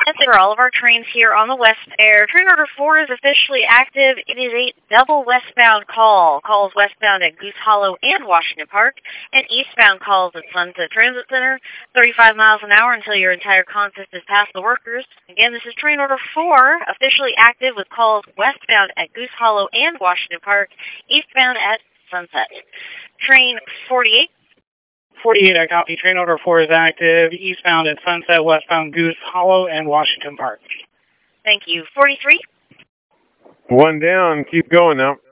for all of our trains here on the West Air. Train order 4 is officially active. It is a double westbound call. Calls westbound at Goose Hollow and Washington Park, and eastbound calls at Sunset Transit Center, 35 miles an hour until your entire consist is past the workers. Again, this is train order 4, officially active with calls westbound at Goose Hollow and Washington Park, eastbound at Sunset. Train 48. 48, I copy. Train order 4 is active, eastbound at Sunset, westbound Goose Hollow and Washington Park. Thank you. 43. 1 down, keep going now.